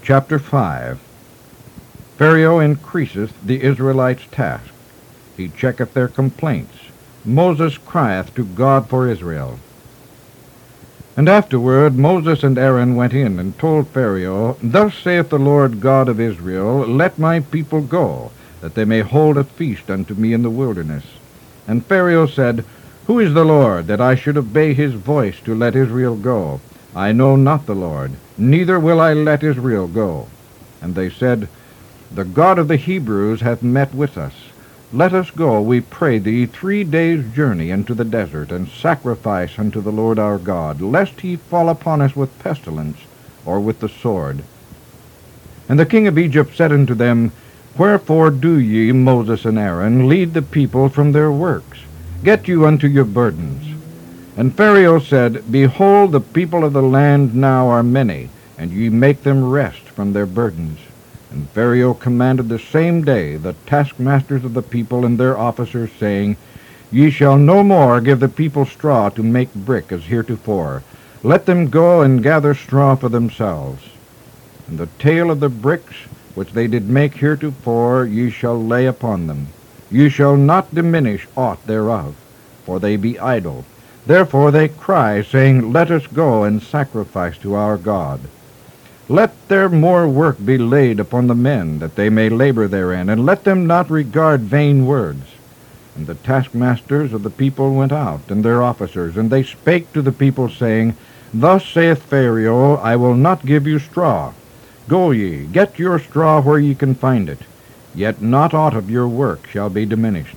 Chapter 5. Pharaoh increaseth the Israelites' task. He checketh their complaints. Moses crieth to God for Israel. And afterward Moses and Aaron went in and told Pharaoh, Thus saith the Lord God of Israel, Let my people go, that they may hold a feast unto me in the wilderness. And Pharaoh said, Who is the Lord, that I should obey his voice to let Israel go? I know not the Lord, neither will I let Israel go. And they said, The God of the Hebrews hath met with us. Let us go, we pray thee, 3 days' journey into the desert, and sacrifice unto the Lord our God, lest he fall upon us with pestilence, or with the sword. And the king of Egypt said unto them, Wherefore do ye, Moses and Aaron, lead the people from their works? Get you unto your burdens. And Pharaoh said, Behold, the people of the land now are many, and ye make them rest from their burdens. And Pharaoh commanded the same day the taskmasters of the people and their officers, saying, Ye shall no more give the people straw to make brick as heretofore. Let them go and gather straw for themselves. And the tale of the bricks which they did make heretofore ye shall lay upon them. Ye shall not diminish aught thereof, for they be idle. Therefore they cry, saying, Let us go and sacrifice to our God. Let their more work be laid upon the men, that they may labor therein, and let them not regard vain words. And the taskmasters of the people went out, and their officers, and they spake to the people, saying, Thus saith Pharaoh, I will not give you straw. Go ye, get your straw where ye can find it, yet not aught of your work shall be diminished.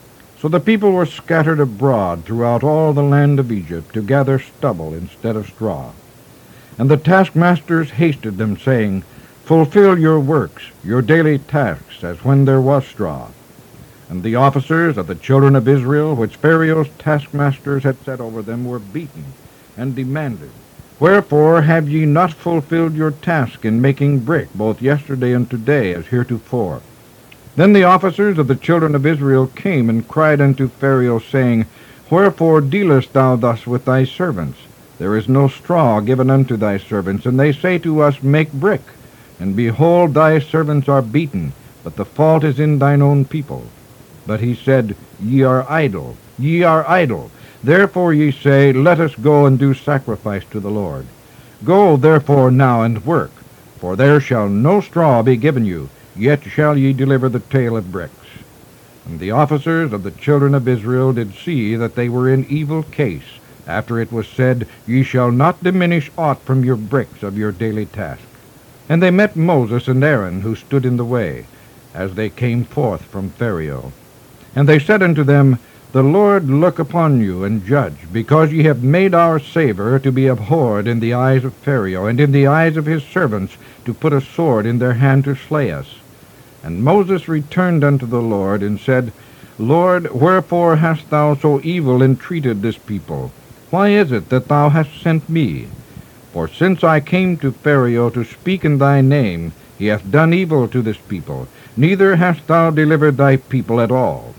So the people were scattered abroad throughout all the land of Egypt, to gather stubble instead of straw. And the taskmasters hasted them, saying, Fulfill your works, your daily tasks, as when there was straw. And the officers of the children of Israel, which Pharaoh's taskmasters had set over them, were beaten, and demanded, Wherefore have ye not fulfilled your task in making brick, both yesterday and today, as heretofore? Then the officers of the children of Israel came and cried unto Pharaoh, saying, Wherefore dealest thou thus with thy servants? There is no straw given unto thy servants, and they say to us, Make brick. And behold, thy servants are beaten, but the fault is in thine own people. But he said, Ye are idle, ye are idle. Therefore ye say, Let us go and do sacrifice to the Lord. Go therefore now and work, for there shall no straw be given you, yet shall ye deliver the tale of bricks. And the officers of the children of Israel did see that they were in evil case, after it was said, Ye shall not diminish aught from your bricks of your daily task. And they met Moses and Aaron, who stood in the way, as they came forth from Pharaoh. And they said unto them, The Lord look upon you, and judge, because ye have made our savor to be abhorred in the eyes of Pharaoh, and in the eyes of his servants, to put a sword in their hand to slay us. And Moses returned unto the Lord, and said, Lord, wherefore hast thou so evil entreated this people? Why is it that thou hast sent me? For since I came to Pharaoh to speak in thy name, he hath done evil to this people, neither hast thou delivered thy people at all.